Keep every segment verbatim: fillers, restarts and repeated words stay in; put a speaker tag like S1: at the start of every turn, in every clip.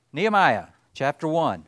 S1: Nehemiah chapter one.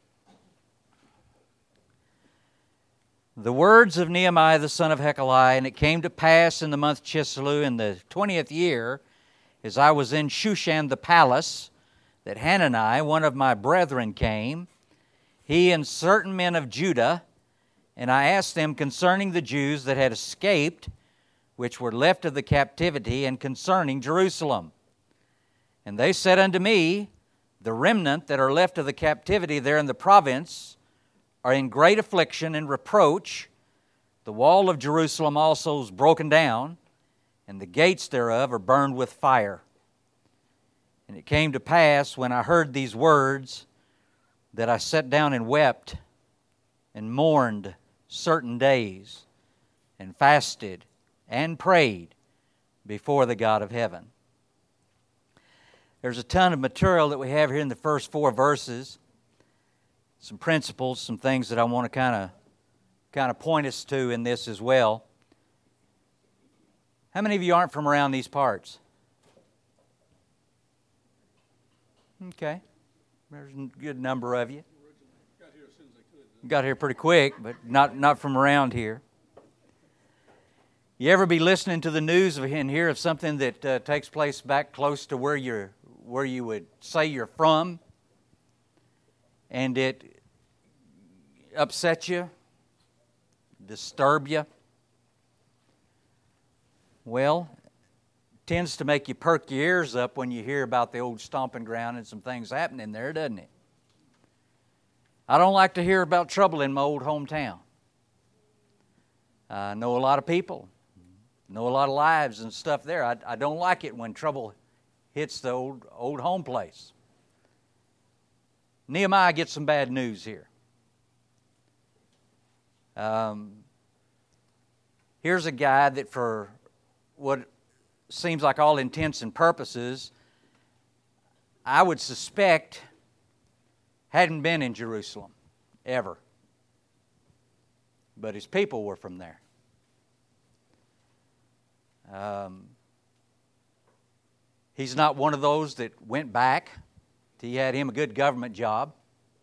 S1: The words of Nehemiah the son of Hekeliah, and it came to pass in the month Chisleu in the twentieth year, as I was in Shushan the palace, that Hanani, one of my brethren, came, he and certain men of Judah, and I asked them concerning the Jews that had escaped, which were left of the captivity, and concerning Jerusalem. And they said unto me, the remnant that are left of the captivity there in the province are in great affliction and reproach. The wall of Jerusalem also is broken down, and the gates thereof are burned with fire. And it came to pass, when I heard these words, that I sat down and wept, and mourned certain days, and fasted, and prayed before the God of heaven. There's a ton of material that we have here in the first four verses. Some principles, some things that I want to kind of kind of point us to in this as well. How many of you aren't from around these parts? Okay. There's a good number of you. Got here pretty quick, but not, not from around here. You ever be listening to the news and hear of something that uh, takes place back close to where you're where you would say you're from, and it upsets you, disturb you? Well, it tends to make you perk your ears up when you hear about the old stomping ground and some things happening there, doesn't it? I don't like to hear about trouble in my old hometown. I know a lot of people, know a lot of lives and stuff there. I, I don't like it when trouble hits the old, old home place. Nehemiah gets some bad news here. Um, here's a guy that for what seems like all intents and purposes, I would suspect hadn't been in Jerusalem ever. But his people were from there. Um, he's not one of those that went back. He had him a good government job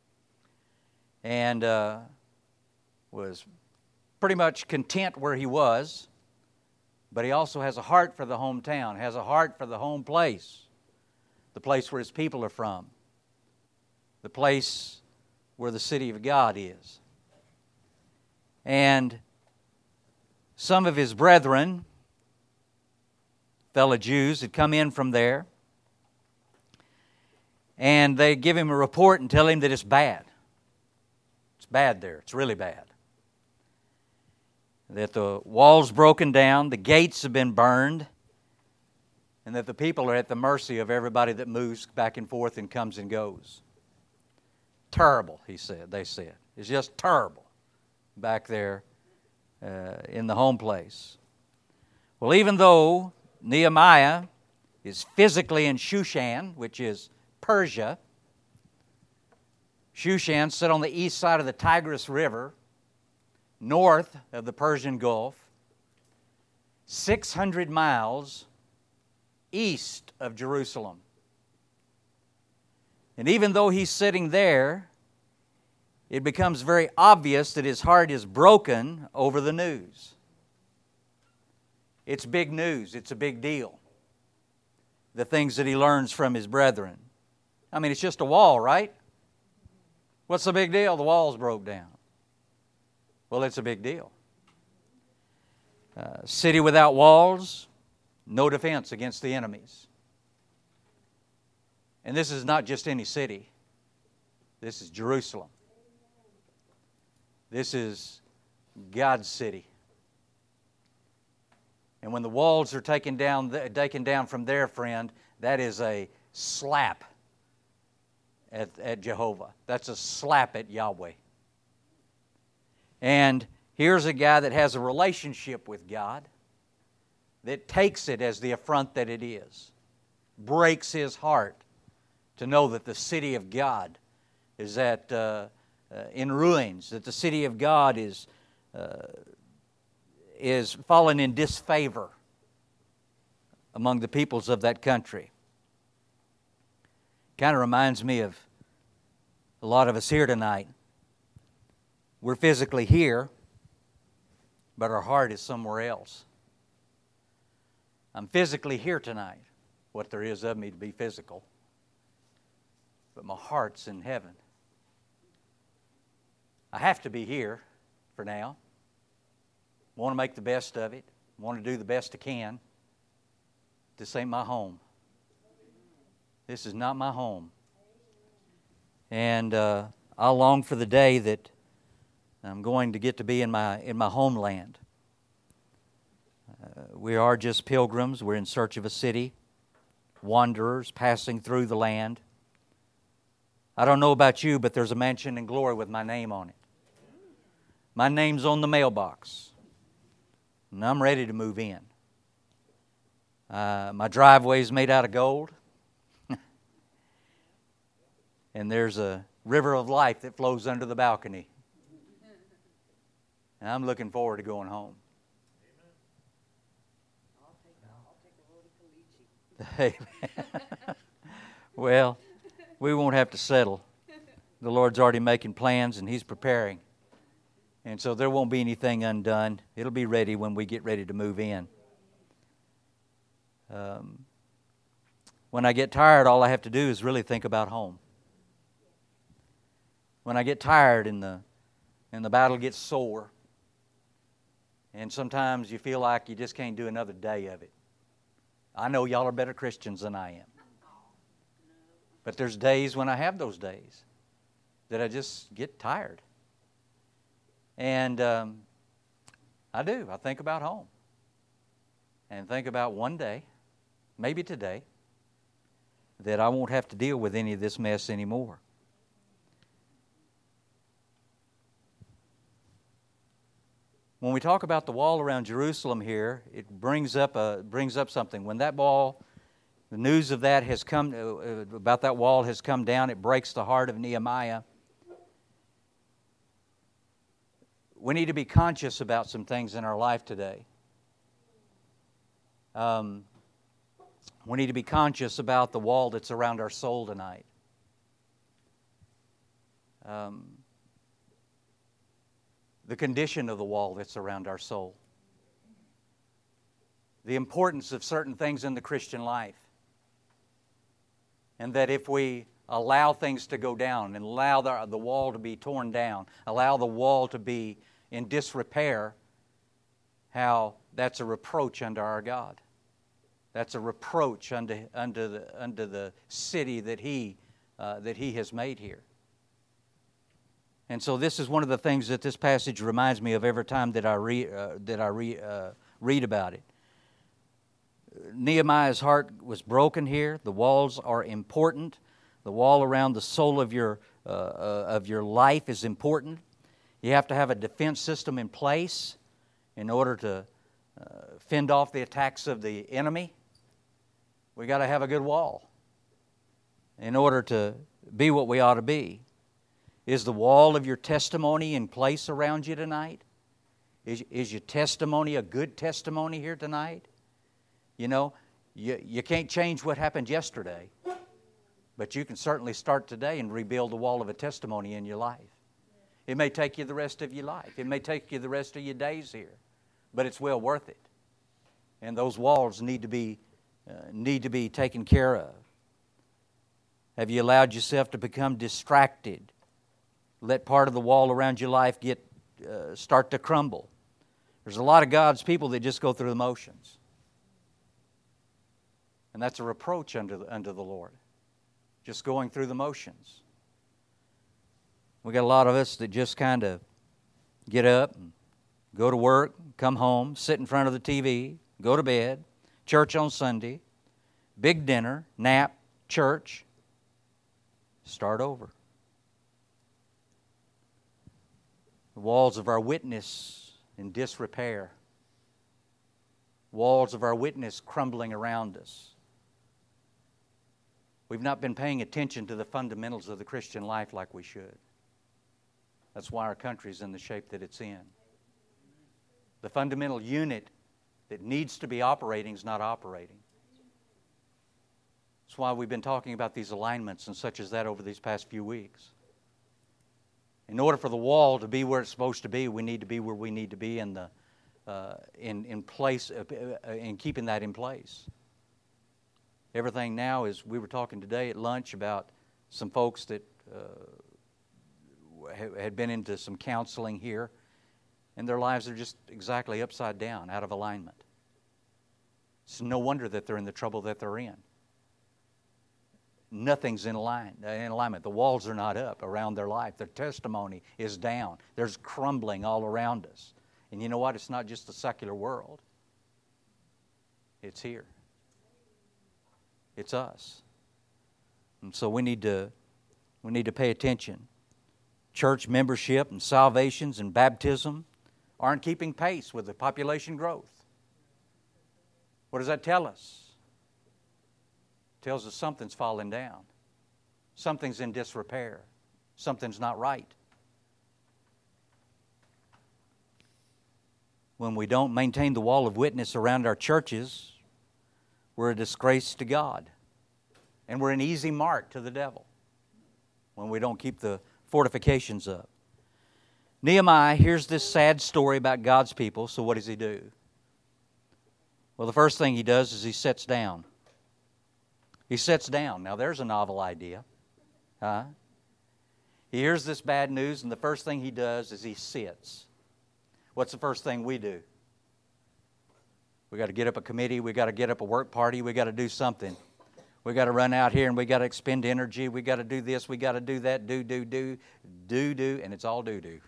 S1: and uh, was pretty much content where he was. But he also has a heart for the hometown, has a heart for the home place, the place where his people are from, the place where the city of God is. And some of his brethren, fellow Jews, had come in from there, and they give him a report and tell him that it's bad. It's bad there. It's really bad. That the wall's broken down, the gates have been burned, and that the people are at the mercy of everybody that moves back and forth and comes and goes. Terrible, he said, they said. It's just terrible back there uh, in the home place. Well, even though Nehemiah is physically in Shushan, which is Persia, Shushan sit on the east side of the Tigris River, north of the Persian Gulf, six hundred miles east of Jerusalem. And even though he's sitting there, it becomes very obvious that his heart is broken over the news. It's big news. It's a big deal. The things that he learns from his brethren. I mean, it's just a wall, right? What's the big deal? The wall's broke down. Well, it's a big deal. Uh, city without walls, no defense against the enemies. And this is not just any city. This is Jerusalem. This is God's city. And when the walls are taken down, taken down from there, friend, that is a slap at, at Jehovah. That's a slap at Yahweh. And here's a guy that has a relationship with God that takes it as the affront that it is. Breaks his heart to know that the city of God is at, uh, uh, in ruins, that the city of God is, uh, is fallen in disfavor among the peoples of that country. Kind of reminds me of A lot of us here tonight, we're physically here, but our heart is somewhere else. I'm physically here tonight, what there is of me to be physical, but my heart's in heaven. I have to be here for now. Want to make the best of it. Want to do the best I can. This ain't my home. This is not my home. And uh, I long for the day that I'm going to get to be in my in my homeland. Uh, we are just pilgrims. We're in search of a city, wanderers passing through the land. I don't know about you, but there's a mansion in glory with my name on it. My name's on the mailbox, and I'm ready to move in. Uh, my driveway's made out of gold, and there's a river of life that flows under the balcony. And I'm looking forward to going home. Amen. Well, we won't have to settle. The Lord's already making plans, and He's preparing. And so there won't be anything undone. It'll be ready when we get ready to move in. Um, when I get tired, all I have to do is really think about home. When I get tired and the, and the battle gets sore, and sometimes you feel like you just can't do another day of it. I know y'all are better Christians than I am. But there's days when I have those days that I just get tired. And um, I do. I think about home. And think about one day, maybe today, that I won't have to deal with any of this mess anymore. When we talk about the wall around Jerusalem here, it brings up a, brings up something. When that wall, the news of that has come, uh, about that wall has come down, it breaks the heart of Nehemiah. We need to be conscious about some things in our life today. Um, we need to be conscious about the wall that's around our soul tonight. Um, the condition of the wall that's around our soul. The importance of certain things in the Christian life. And that if we allow things to go down and allow the, the wall to be torn down, allow the wall to be in disrepair, how that's a reproach unto our God. That's a reproach unto, unto, the, unto the city that He, uh, that He has made here. And so this is one of the things that this passage reminds me of every time that I, re, uh, that I re, uh, read about it. Nehemiah's heart was broken here. The walls are important. The wall around the soul of your, uh, uh, of your life is important. You have to have a defense system in place in order to uh, fend off the attacks of the enemy. We got to have a good wall in order to be what we ought to be. Is the wall of your testimony in place around you tonight? Is, is your testimony a good testimony here tonight? You know, you, you can't change what happened yesterday, but you can certainly start today and rebuild the wall of a testimony in your life. It may take you the rest of your life. It may take you the rest of your days here, but it's well worth it. And those walls need to be uh, need to be taken care of. Have you allowed yourself to become distracted? Let part of the wall around your life get uh, start to crumble. There's a lot of God's people that just go through the motions. And that's a reproach unto the, unto the Lord. Just going through the motions. We got a lot of us that just kind of get up, and go to work, come home, sit in front of the T V, go to bed, church on Sunday, big dinner, nap, church, start over. The walls of our witness in disrepair. Walls of our witness crumbling around us. We've not been paying attention to the fundamentals of the Christian life like we should. That's why our country's in the shape that it's in. The fundamental unit that needs to be operating is not operating. That's why we've been talking about these alignments and such as that over these past few weeks. In order for the wall to be where it's supposed to be, we need to be where we need to be in the uh, in in place uh, in keeping that in place. Everything now is. We were talking today at lunch about some folks that uh, had been into some counseling here, and their lives are just exactly upside down, out of alignment. It's no wonder that they're in the trouble that they're in. Nothing's in line, in alignment. The walls are not up around their life. Their testimony is down. There's crumbling all around us. And you know what? It's not just the secular world. It's here. It's us. And so we need to we need to pay attention. Church membership and salvations and baptism aren't keeping pace with the population growth. What does that tell us? Tells us something's falling down. Something's in disrepair. Something's not right. When we don't maintain the wall of witness around our churches, we're a disgrace to God. And we're an easy mark to the devil when we don't keep the fortifications up. Nehemiah hears this sad story about God's people, so what does he do? Well, the first thing he does is he sits down. He sits down. Now, there's a novel idea. Huh? He hears this bad news, and the first thing he does is he sits. What's the first thing we do? We got to get up a committee. We got to get up a work party. We got to do something. We got to run out here, and we got to expend energy. We got to do this. We got to do that. Do, do, do, do, do, and it's all do, do.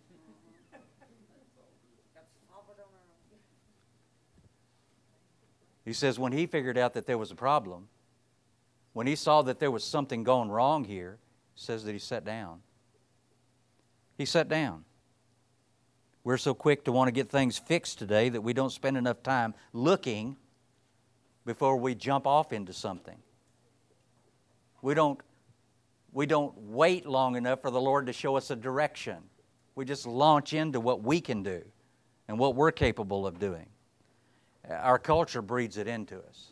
S1: He says when he figured out that there was a problem, when he saw that there was something going wrong here, he says that he sat down. He sat down. We're so quick to want to get things fixed today that we don't spend enough time looking before we jump off into something. We don't, we don't wait long enough for the Lord to show us a direction. We just launch into what we can do and what we're capable of doing. Our culture breeds it into us.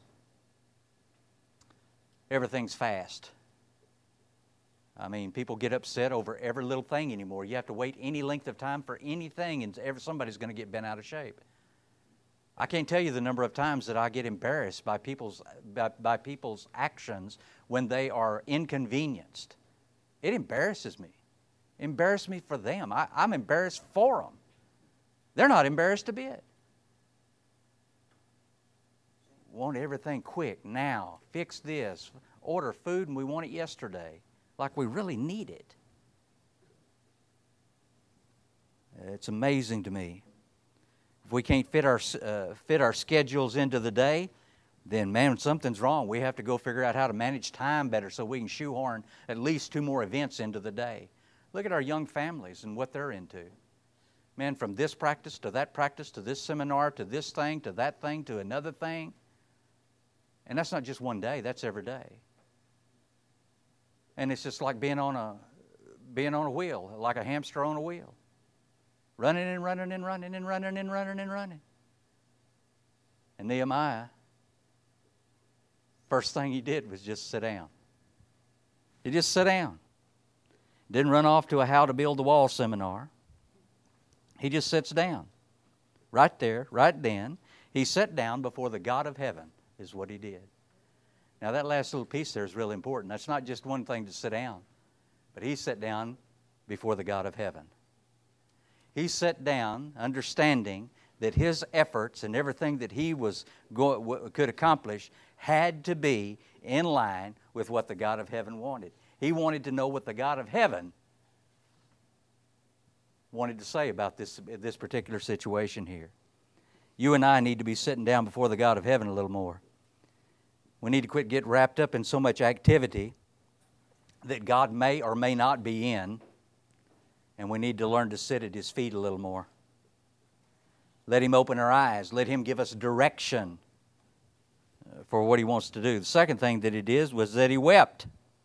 S1: Everything's fast. I mean, people get upset over every little thing anymore. You have to wait any length of time for anything, and every, somebody's going to get bent out of shape. I can't tell you the number of times that I get embarrassed by people's by, by people's actions when they are inconvenienced. It embarrasses me. Embarrass me for them. I, I'm embarrassed for them. They're not embarrassed a bit. Want everything quick, now. Fix this. Order food and we want it yesterday. Like we really need it. It's amazing to me. If we can't fit our uh, fit our schedules into the day, then man, something's wrong. We have to go figure out how to manage time better so we can shoehorn at least two more events into the day. Look at our young families and what they're into. Man, from this practice to that practice to this seminar to this thing to that thing to another thing. And that's not just one day, that's every day. And it's just like being on a being on a wheel, like a hamster on a wheel. Running and running and running and running and running and running. And Nehemiah, first thing he did was just sit down. He just sat down. Didn't run off to a how to build the wall seminar. He just sits down. Right there, right then. He sat down before the God of heaven is what he did. Now that last little piece there is really important. That's not just one thing to sit down. But he sat down before the God of heaven. He sat down understanding that his efforts and everything that he was go- could accomplish had to be in line with what the God of heaven wanted. He wanted to know what the God of heaven wanted to say about this, this particular situation here. You and I need to be sitting down before the God of heaven a little more. We need to quit getting wrapped up in so much activity that God may or may not be in, and we need to learn to sit at His feet a little more. Let Him open our eyes. Let Him give us direction for what He wants to do. The second thing that He did was that He wept.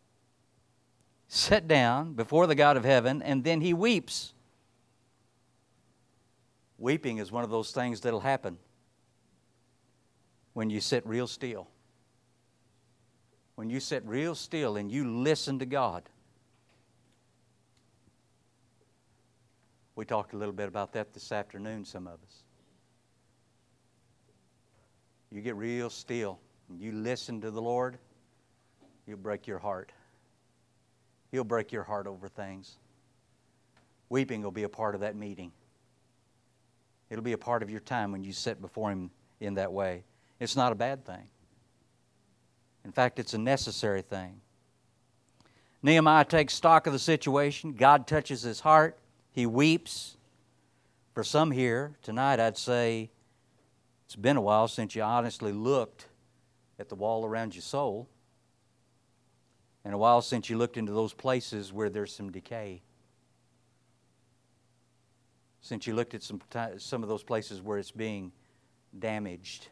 S1: Sat down before the God of heaven, and then He weeps. Weeping is one of those things that'll happen when you sit real still. When you sit real still and you listen to God. We talked a little bit about that this afternoon, some of us. You get real still and you listen to the Lord, He'll break your heart. He'll break your heart over things. Weeping will be a part of that meeting. It'll be a part of your time when you sit before Him in that way. It's not a bad thing. In fact, it's a necessary thing. Nehemiah takes stock of the situation. God touches his heart. He weeps. For some here tonight, I'd say it's been a while since you honestly looked at the wall around your soul, and a while since you looked into those places where there's some decay. Since you looked at some, some of those places where it's being damaged.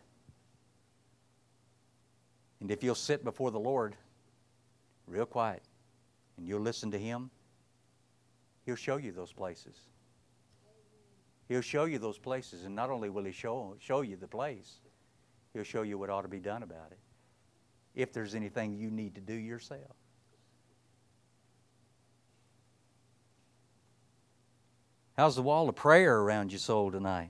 S1: And if you'll sit before the Lord real quiet and you'll listen to Him, He'll show you those places. He'll show you those places, and not only will He show, show you the place, He'll show you what ought to be done about it, if there's anything you need to do yourself. How's the wall of prayer around your soul tonight?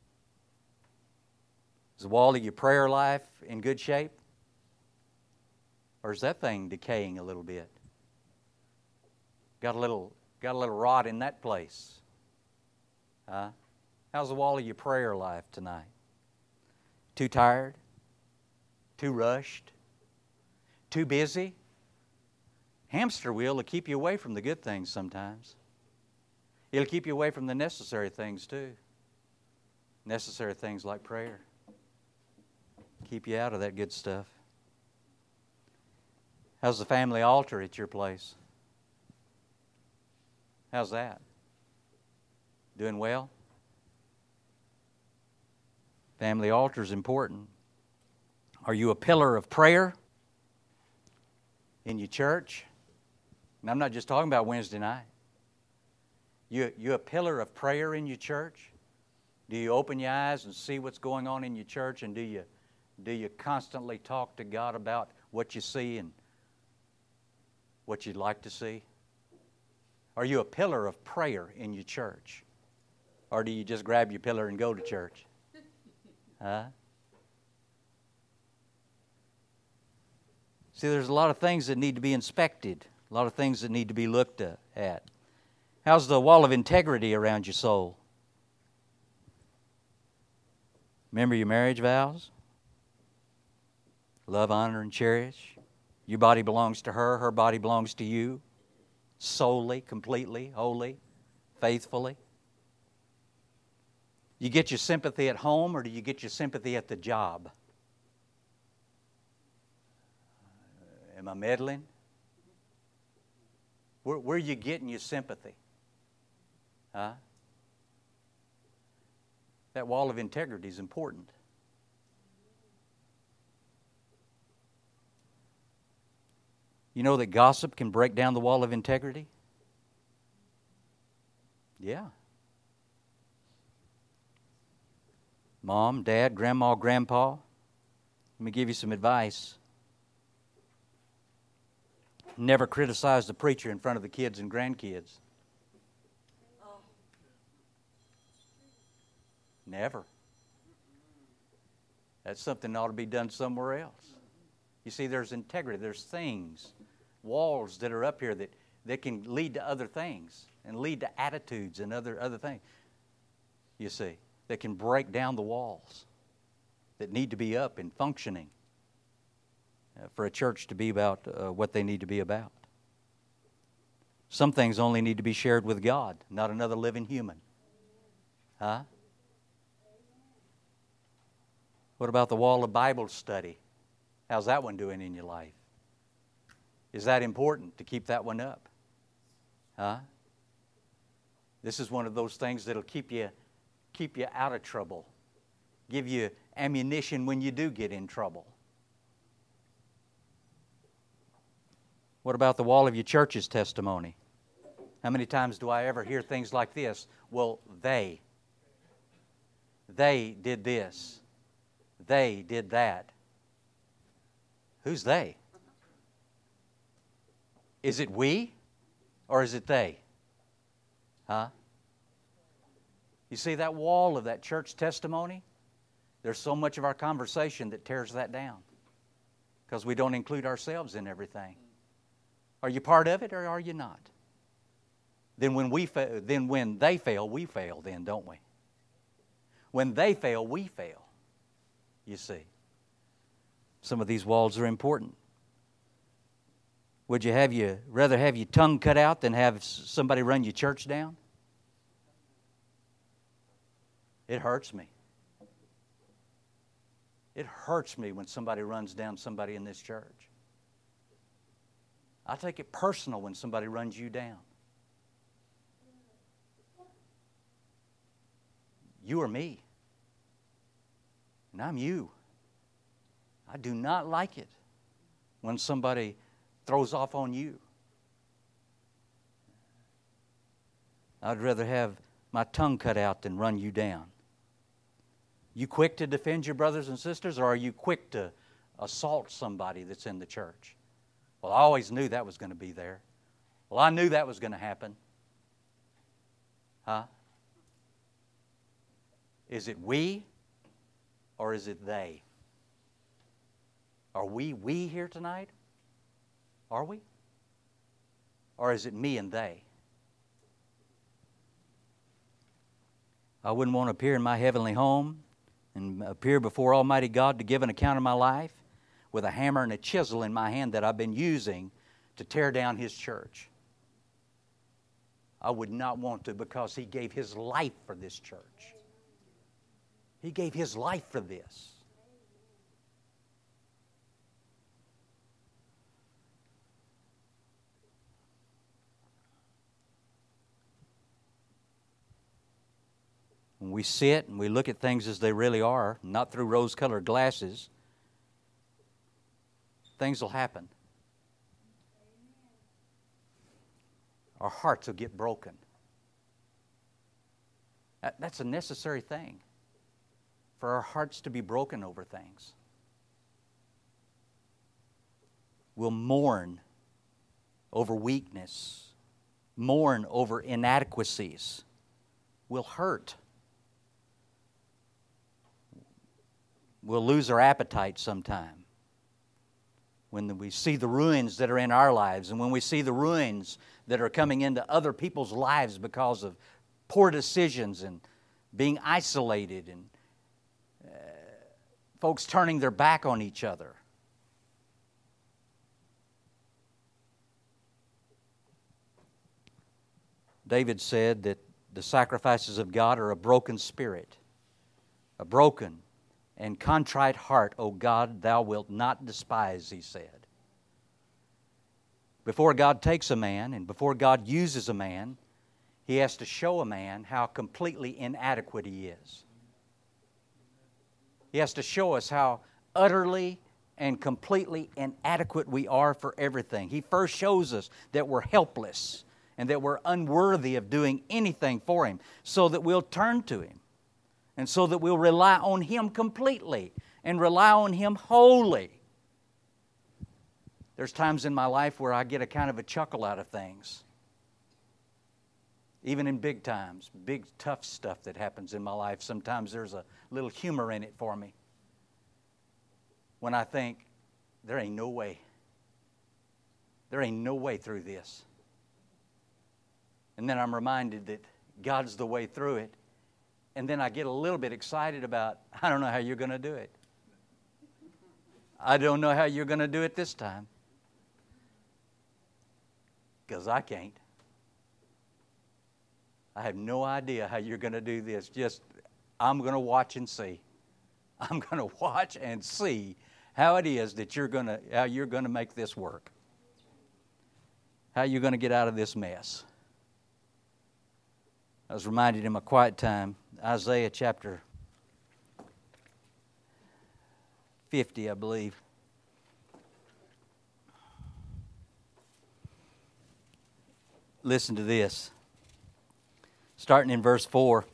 S1: Is the wall of your prayer life in good shape? Or is that thing decaying a little bit? Got a little, got a little rot in that place? Huh? How's the wall of your prayer life tonight? Too tired? Too rushed? Too busy? Hamster wheel will keep you away from the good things sometimes. It'll keep you away from the necessary things too. Necessary things like prayer. Keep you out of that good stuff. How's the family altar at your place? How's that? Doing well? Family altar is important. Are you a pillar of prayer in your church? And I'm not just talking about Wednesday night. You, you a pillar of prayer in your church? Do you open your eyes and see what's going on in your church? And do you, do you constantly talk to God about what you see and what you'd like to see? Are you a pillar of prayer in your church? Or do you just grab your pillar and go to church? Huh? See, there's a lot of things that need to be inspected, a lot of things that need to be looked at. How's the wall of integrity around your soul? Remember your marriage vows? Love, honor, and cherish. Your body belongs to her, her body belongs to you. Solely, completely, wholly, faithfully. You get your sympathy at home, or do you get your sympathy at the job? Uh, am I meddling? Where, where are you getting your sympathy? Huh? That wall of integrity is important. You know that gossip can break down the wall of integrity? Yeah. Mom, Dad, Grandma, Grandpa, let me give you some advice. Never criticize the preacher in front of the kids and grandkids. Never. That's something that ought to be done somewhere else. You see, there's integrity. There's things, walls that are up here that, that can lead to other things and lead to attitudes and other, other things, you see, that can break down the walls that need to be up and functioning uh, for a church to be about uh, what they need to be about. Some things only need to be shared with God, not another living human. Huh? What about the wall of Bible study? How's that one doing in your life? Is that important to keep that one up? Huh? This is one of those things that'll keep you, keep you out of trouble. Give you ammunition when you do get in trouble. What about the wall of your church's testimony? How many times do I ever hear things like this? Well, they. They did this. They did that. Who's they? Is it we or is it they? Huh? You see that wall of that church testimony? There's so much of our conversation that tears that down because we don't include ourselves in everything. Are you part of it or are you not? Then when we fa- then when they fail, we fail then, don't we? When they fail, we fail. You see. Some of these walls are important. Would you have you rather have your tongue cut out than have somebody run your church down? It hurts me. It hurts me when somebody runs down somebody in this church. I take it personal when somebody runs you down. You are me. And I'm you. I do not like it when somebody throws off on you. I'd rather have my tongue cut out than run you down. You quick to defend your brothers and sisters, or are you quick to assault somebody that's in the church? Well, I always knew that was going to be there. Well, I knew that was going to happen. Huh? Is it we or is it they? Are we we here tonight? Are we? Or is it me and they? I wouldn't want to appear in my heavenly home and appear before Almighty God to give an account of my life with a hammer and a chisel in my hand that I've been using to tear down His church. I would not want to, because He gave His life for this church. He gave His life for this. When we sit and we look at things as they really are, not through rose-colored glasses, things will happen. Our hearts will get broken. That, that's a necessary thing, for our hearts to be broken over things. We'll mourn over weakness, mourn over inadequacies. We'll hurt. We'll lose our appetite sometime when we see the ruins that are in our lives, and when we see the ruins that are coming into other people's lives because of poor decisions and being isolated and uh, folks turning their back on each other. David said that the sacrifices of God are a broken spirit, a broken and contrite heart, O God, Thou wilt not despise, he said. Before God takes a man and before God uses a man, He has to show a man how completely inadequate he is. He has to show us how utterly and completely inadequate we are for everything. He first shows us that we're helpless and that we're unworthy of doing anything for Him, so that we'll turn to Him. And so that we'll rely on Him completely and rely on Him wholly. There's times in my life where I get a kind of a chuckle out of things. Even in big times, big tough stuff that happens in my life, sometimes there's a little humor in it for me. When I think, there ain't no way. There ain't no way through this. And then I'm reminded that God's the way through it. And then I get a little bit excited about, I don't know how you're going to do it. I don't know how you're going to do it this time. Because I can't. I have no idea how you're going to do this. Just, I'm going to watch and see. I'm going to watch and see how it is that you're going to, how you're going to make this work. How you're going to get out of this mess. I was reminded in my quiet time, Isaiah chapter fifty, I believe. Listen to this. Starting in verse four.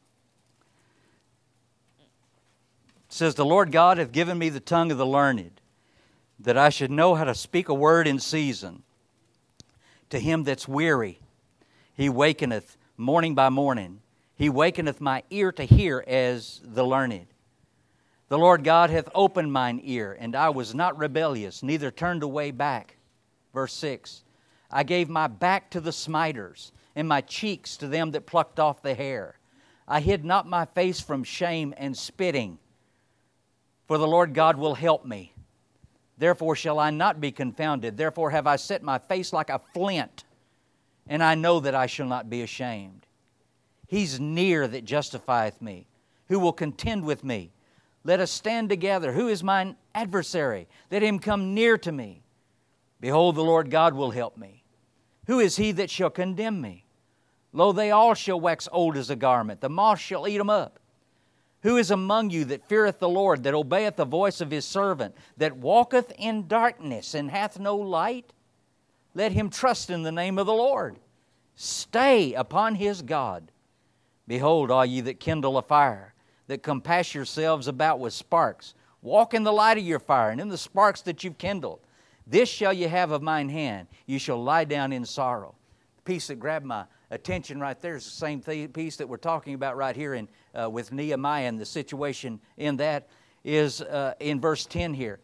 S1: It says, "The Lord God hath given me the tongue of the learned, that I should know how to speak a word in season. To him that's weary, He wakeneth morning by morning. He wakeneth my ear to hear as the learned. The Lord God hath opened mine ear, and I was not rebellious, neither turned away back. Verse six, I gave my back to the smiters, and my cheeks to them that plucked off the hair. I hid not my face from shame and spitting, for the Lord God will help me. Therefore shall I not be confounded. Therefore have I set my face like a flint, and I know that I shall not be ashamed. He's near that justifieth me. Who will contend with me? Let us stand together. Who is mine adversary? Let him come near to me. Behold, the Lord God will help me. Who is he that shall condemn me? Lo, they all shall wax old as a garment. The moth shall eat them up. Who is among you that feareth the Lord, that obeyeth the voice of His servant, that walketh in darkness and hath no light? Let him trust in the name of the Lord. Stay upon his God. Behold, all ye that kindle a fire, that compass yourselves about with sparks, walk in the light of your fire, and in the sparks that you've kindled. This shall ye have of mine hand. You shall lie down in sorrow. The piece that grabbed my attention right there is the same th- piece that we're talking about right here in uh, with Nehemiah, and the situation in that is uh, in verse ten here.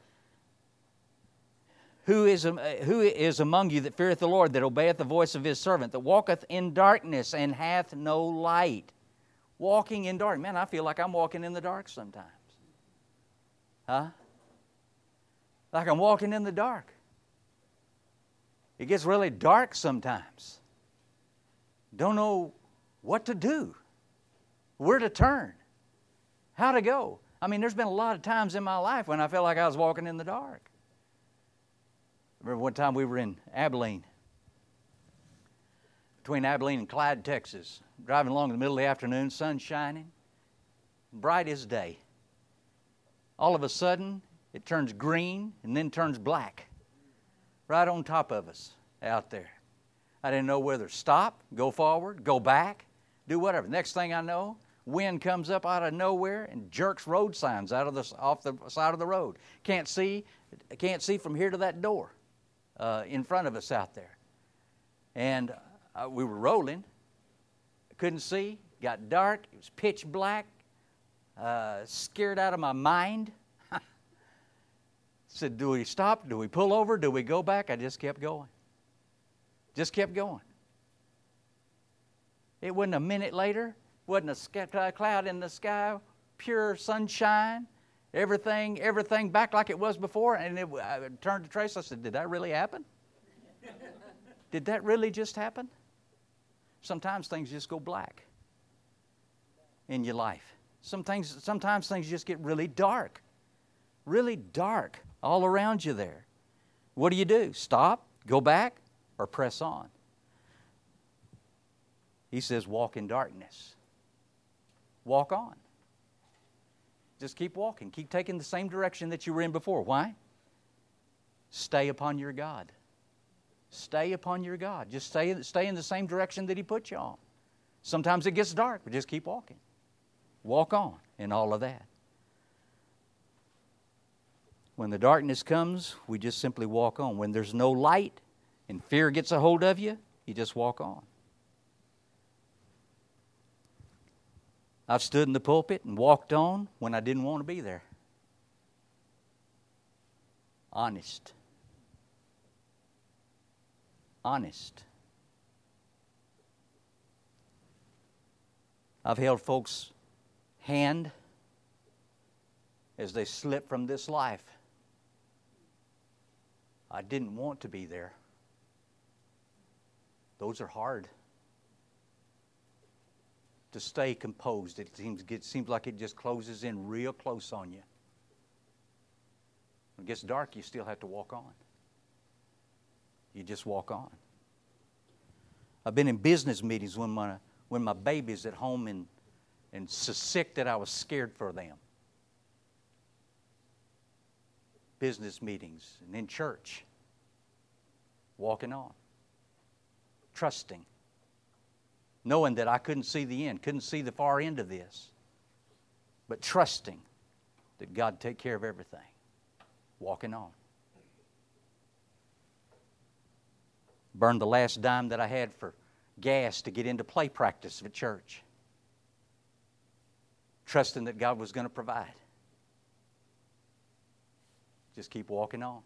S1: Who is, uh, who is among you that feareth the Lord, that obeyeth the voice of His servant, that walketh in darkness and hath no light? Walking in dark. Man, I feel like I'm walking in the dark sometimes. Huh? Like I'm walking in the dark. It gets really dark sometimes. Don't know what to do, where to turn, how to go. I mean, there's been a lot of times in my life when I felt like I was walking in the dark. I remember one time we were in Abilene, between Abilene and Clyde, Texas, driving along in the middle of the afternoon, sun shining, bright as day. All of a sudden, it turns green and then turns black, right on top of us out there. I didn't know whether to stop, go forward, go back, do whatever. Next thing I know, wind comes up out of nowhere and jerks road signs out of the off the side of the road. Can't see, can't see from here to that door uh, in front of us out there. And uh, we were rolling, couldn't see, got dark, it was pitch black, uh, scared out of my mind. Said, do we stop? Do we pull over? Do we go back? I just kept going. Just kept going. It wasn't a minute later, wasn't a cloud in the sky, pure sunshine, everything, everything back like it was before. And it, I turned to Trace. I said, did that really happen? Did that really just happen? Sometimes things just go black in your life. Some things, sometimes things just get really dark, really dark all around you there. What do you do? Stop, go back, or press on? He says, walk in darkness. Walk on. Just keep walking. Keep taking the same direction that you were in before. Why? Stay upon your God. Stay upon your God. Just stay, stay in the same direction that He put you on. Sometimes it gets dark, but just keep walking. Walk on in all of that. When the darkness comes, we just simply walk on. When there's no light and fear gets a hold of you, you just walk on. I've stood in the pulpit and walked on when I didn't want to be there. Honest. Honest. I've held folks' hand as they slip from this life. I didn't want to be there. Those are hard. To stay composed, it seems, it seems like it just closes in real close on you. When it gets dark, you still have to walk on. You just walk on. I've been in business meetings when my when my baby's at home and, and so sick that I was scared for them. Business meetings and in church. Walking on. Trusting. Knowing that I couldn't see the end, couldn't see the far end of this. But trusting that God would take care of everything. Walking on. Burned the last dime that I had for gas to get into play practice at church. trusting that God was going to provide. Just keep walking on.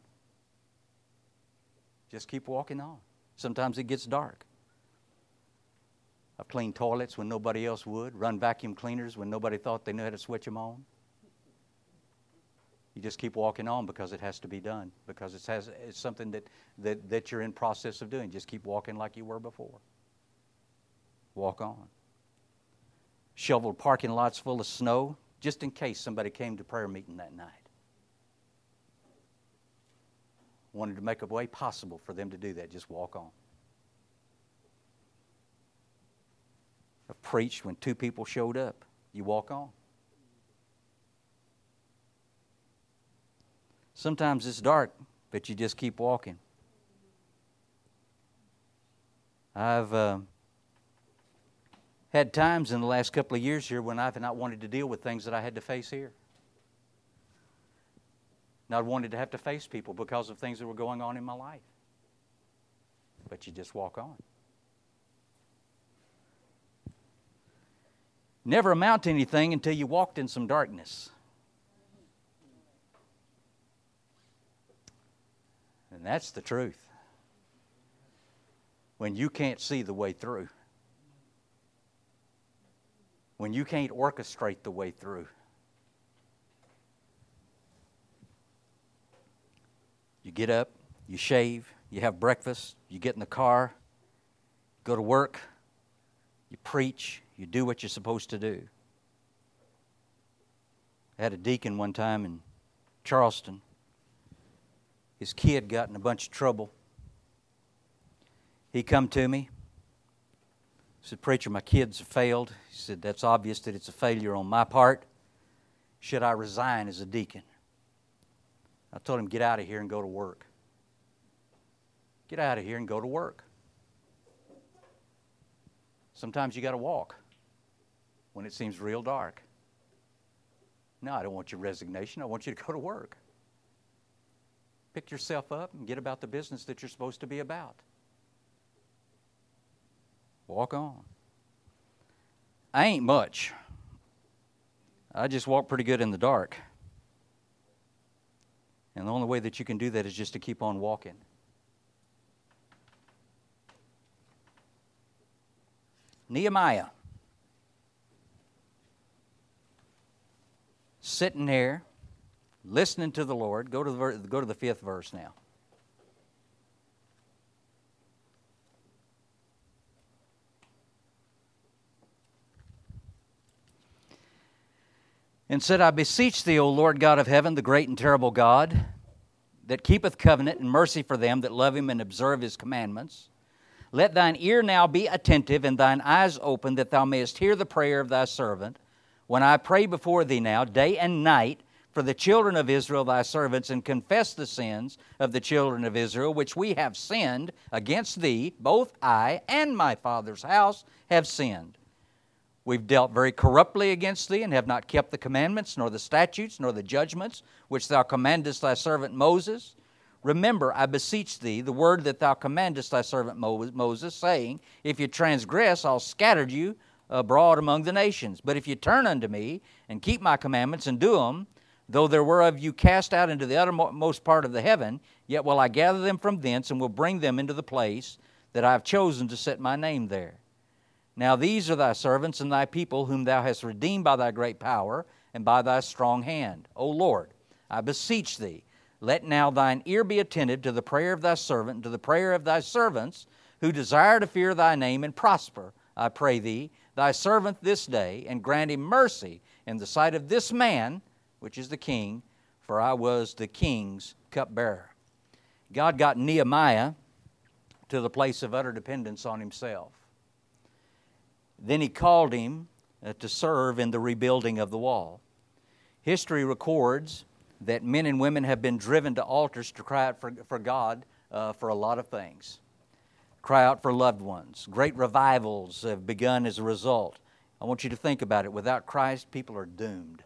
S1: Just keep walking on. Sometimes it gets dark. I've cleaned toilets when nobody else would, run vacuum cleaners when nobody thought they knew how to switch them on. You just keep walking on because it has to be done, because it has, it's something that, that, that you're in process of doing. Just keep walking like you were before. Walk on. Shoveled parking lots full of snow just in case somebody came to prayer meeting that night. Wanted to make a way possible for them to do that. Just walk on. I've preached when two people showed up. You walk on. Sometimes it's dark, but you just keep walking. I've uh, had times in the last couple of years here when I've not wanted to deal with things that I had to face here. Not wanted to have to face people because of things that were going on in my life. But you just walk on. Never amount to anything until you walked in some darkness. And that's the truth. When you can't see the way through. When you can't orchestrate the way through. You get up, you shave, you have breakfast, you get in the car, go to work, you preach, you do what you're supposed to do. I had a deacon one time in Charleston. His kid got in a bunch of trouble. He come to me. He said, "Preacher, my kids have failed." He said, "That's obvious that it's a failure on my part. Should I resign as a deacon?" I told him, "Get out of here and go to work. Get out of here and go to work." Sometimes you got to walk when it seems real dark. No, I don't want your resignation. I want you to go to work. Pick yourself up and get about the business that you're supposed to be about. Walk on. I ain't much. I just walk pretty good in the dark. And the only way that you can do that is just to keep on walking. Nehemiah. Sitting there, listening to the Lord. Go to the, go to the fifth verse now. And said, "I beseech thee, O Lord God of heaven, the great and terrible God, that keepeth covenant and mercy for them that love him and observe his commandments. Let thine ear now be attentive and thine eyes open, that thou mayest hear the prayer of thy servant, when I pray before thee now, day and night, for the children of Israel thy servants, and confess the sins of the children of Israel, which we have sinned against thee. Both I and my father's house have sinned. We've dealt very corruptly against thee, and have not kept the commandments, nor the statutes, nor the judgments, which thou commandest thy servant Moses. Remember, I beseech thee, the word that thou commandest thy servant Moses, saying, If you transgress, I'll scatter you abroad among the nations. But if you turn unto me, and keep my commandments, and do them, though there were of you cast out into the uttermost part of the heaven, yet will I gather them from thence, and will bring them into the place that I have chosen to set my name there. Now these are thy servants and thy people, whom thou hast redeemed by thy great power, and by thy strong hand. O Lord, I beseech thee, let now thine ear be attentive to the prayer of thy servant, and to the prayer of thy servants, who desire to fear thy name and prosper, I pray thee, thy servant this day, and grant him mercy in the sight of this man, which is the king, for I was the king's cupbearer." God got Nehemiah to the place of utter dependence on himself. Then he called him uh, to serve in the rebuilding of the wall. History records that men and women have been driven to altars to cry out for, for God uh, for a lot of things. Cry out for loved ones. Great revivals have begun as a result. I want you to think about it. Without Christ, people are doomed.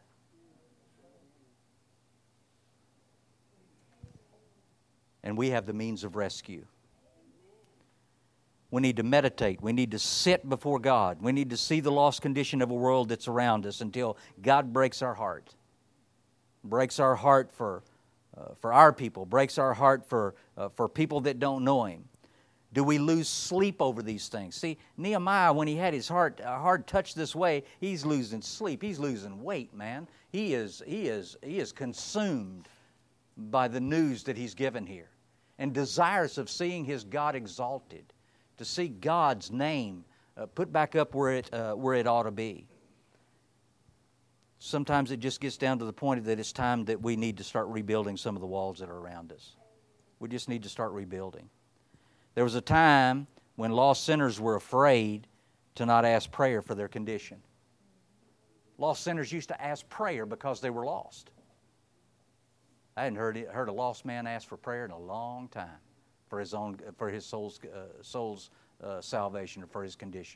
S1: And we have the means of rescue. We need to meditate. We need to sit before God. We need to see the lost condition of a world that's around us until God breaks our heart. Breaks our heart for, uh, for our people. Breaks our heart for, uh, for people that don't know Him. Do we lose sleep over these things? See, Nehemiah, when he had his heart, uh, heart touched this way, he's losing sleep. He's losing weight, man. He is, he is, he is consumed by the news that he's given here and desirous of seeing his God exalted, to see God's name uh, put back up where it, uh, where it ought to be. Sometimes it just gets down to the point that it's time that we need to start rebuilding some of the walls that are around us. We just need to start rebuilding. There was a time when lost sinners were afraid to not ask prayer for their condition. Lost sinners used to ask prayer because they were lost. I hadn't heard, heard a lost man ask for prayer in a long time for his own, for his soul's, uh, soul's uh, salvation or for his condition.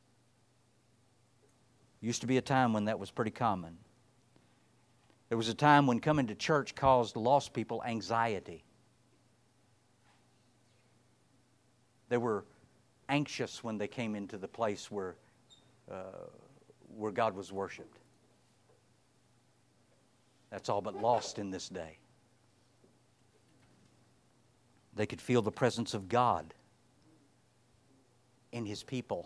S1: Used to be a time when that was pretty common. There was a time when coming to church caused lost people anxiety. They were anxious when they came into the place where, uh, where God was worshiped. That's all but lost in this day. They could feel the presence of God in His people.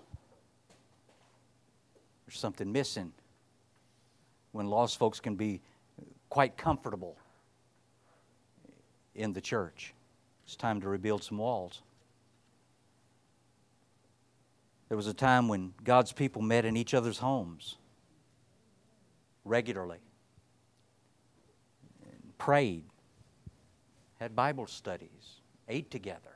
S1: There's something missing when lost folks can be quite comfortable in the church. It's time to rebuild some walls. There was a time when God's people met in each other's homes regularly, and prayed, had Bible studies, ate together.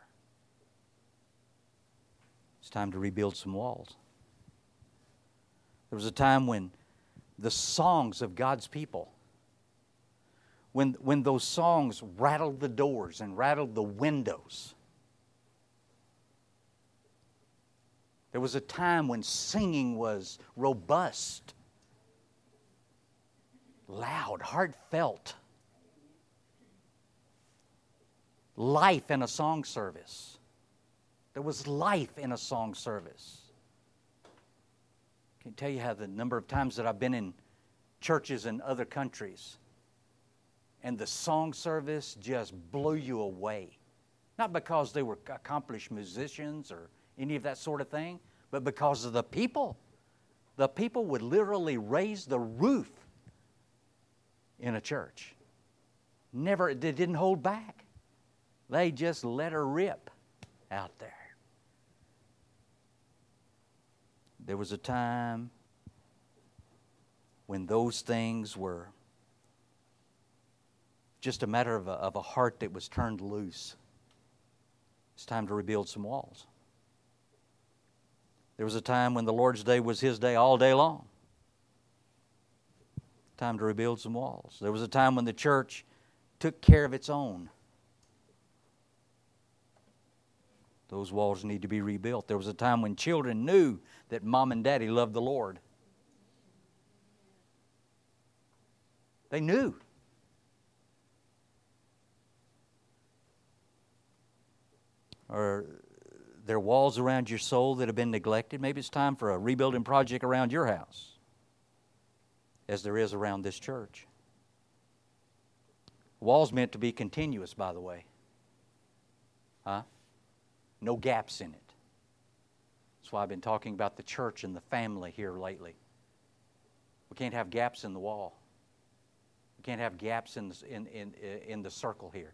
S1: It's time to rebuild some walls. There was a time when the songs of God's people, when, when those songs rattled the doors and rattled the windows. There was a time when singing was robust, loud, heartfelt. Life in a song service. There was life in a song service. I can tell you how the number of times that I've been in churches in other countries and the song service just blew you away. Not because they were accomplished musicians or any of that sort of thing, but because of the people. The people would literally raise the roof in a church. Never, they didn't hold back. They just let her rip out there. There was a time when those things were just a matter of a, of a heart that was turned loose. It's time to rebuild some walls. There was a time when the Lord's day was His day all day long. Time to rebuild some walls. There was a time when the church took care of its own. Those walls need to be rebuilt. There was a time when children knew that mom and daddy loved the Lord. They knew. Are there walls around your soul that have been neglected? Maybe it's time for a rebuilding project around your house, as there is around this church. Walls meant to be continuous, by the way. Huh? No gaps in it. That's why I've been talking about the church and the family here lately. We can't have gaps in the wall. We can't have gaps in the, in, in, in the circle here.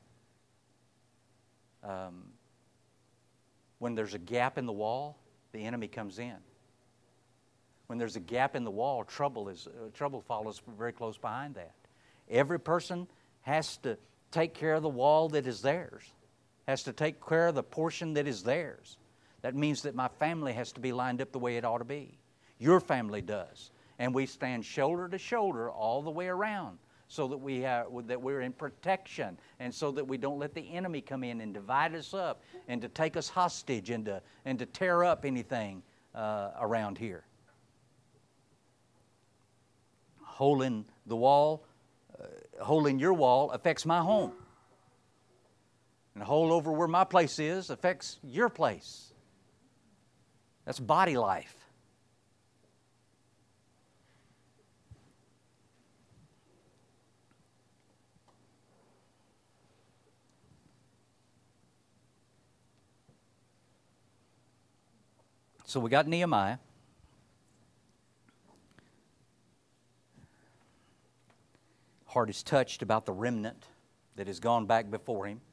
S1: Um, when there's a gap in the wall, the enemy comes in. When there's a gap in the wall, trouble is uh, trouble follows very close behind that. Every person has to take care of the wall that is theirs. Has to take care of the portion that is theirs. That means that my family has to be lined up the way it ought to be. Your family does. And we stand shoulder to shoulder all the way around so that, we have, that we're in protection and so that we don't let the enemy come in and divide us up and to take us hostage and to, and to tear up anything uh, around here. Hole in the wall, uh, hole in your wall affects my home. And a hole over where my place is affects your place. That's body life. So we got Nehemiah. Heart is touched about the remnant that has gone back before him.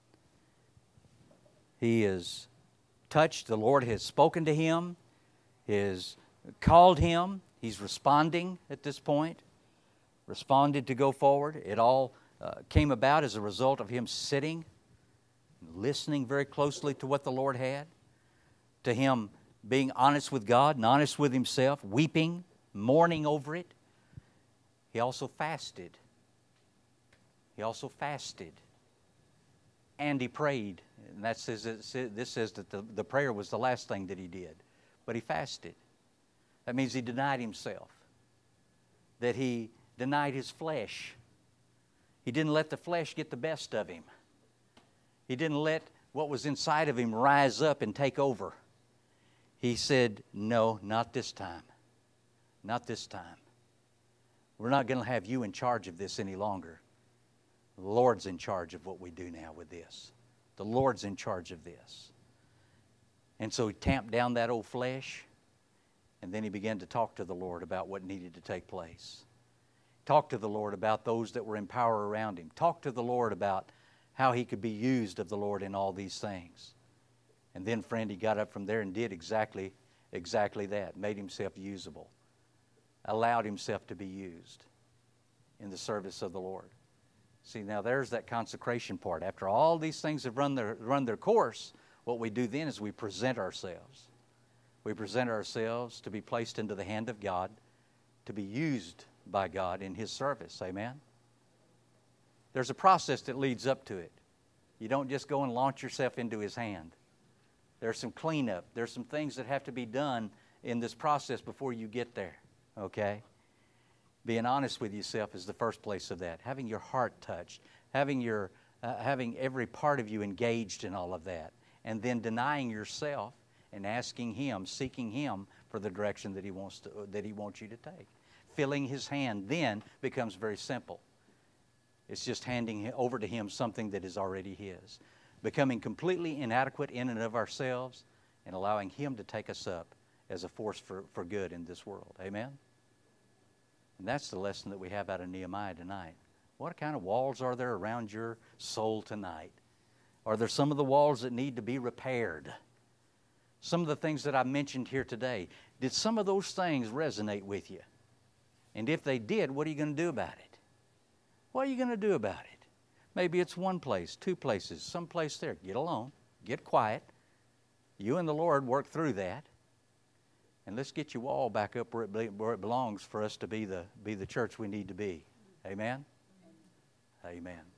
S1: He is touched. The Lord has spoken to him, has called him. He's responding at this point, responded to go forward. It all uh, came about as a result of him sitting, listening very closely to what the Lord had, to him being honest with God and honest with himself, weeping, mourning over it. He also fasted. He also fasted. And he prayed. And that says, this says that the, the prayer was the last thing that he did. But he fasted. That means he denied himself. That he denied his flesh. He didn't let the flesh get the best of him. He didn't let what was inside of him rise up and take over. He said, no, not this time. Not this time. We're not going to have you in charge of this any longer. The Lord's in charge of what we do now with this. The Lord's in charge of this. And so he tamped down that old flesh, and then he began to talk to the Lord about what needed to take place. Talk to the Lord about those that were in power around him. Talk to the Lord about how he could be used of the Lord in all these things. And then, friend, he got up from there and did exactly, exactly that. Made himself usable. Allowed himself to be used in the service of the Lord. See, now there's that consecration part. After all these things have run their, run their course, what we do then is we present ourselves. We present ourselves to be placed into the hand of God, to be used by God in His service. Amen? There's a process that leads up to it. You don't just go and launch yourself into His hand. There's some cleanup. There's some things that have to be done in this process before you get there. Okay? Being honest with yourself is the first place of that. Having your heart touched. Having your, uh, having every part of you engaged in all of that. And then denying yourself and asking Him, seeking Him for the direction that He wants to, that He wants you to take. Filling His hand then becomes very simple. It's just handing over to Him something that is already His. Becoming completely inadequate in and of ourselves and allowing Him to take us up as a force for, for good in this world. Amen? And that's the lesson that we have out of Nehemiah tonight. What kind of walls are there around your soul tonight? Are there some of the walls that need to be repaired? Some of the things that I mentioned here today, did some of those things resonate with you? And if they did, what are you going to do about it? What are you going to do about it? Maybe it's one place, two places, some place there. Get alone, get quiet. You and the Lord work through that. And let's get you all back up where it, be, where it belongs for us to be the, be the church we need to be. Amen? Amen.